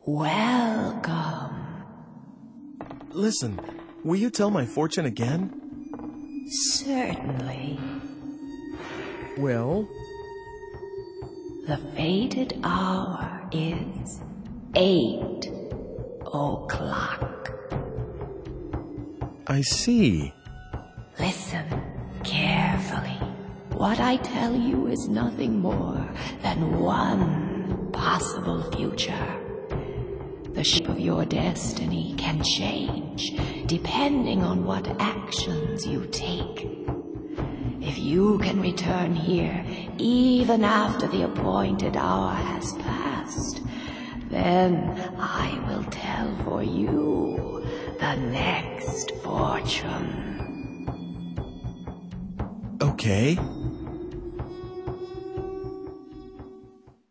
Welcome. Listen, will you tell my fortune again? Certainly. Well? The fated hour is 8 o'clock. I see. Listen carefully. What I tell you is nothing more than one possible future. The shape of your destiny can change depending on what actions you take. If you can return here even after the appointed hour has passed, then I will tell for you the next fortune. Okay.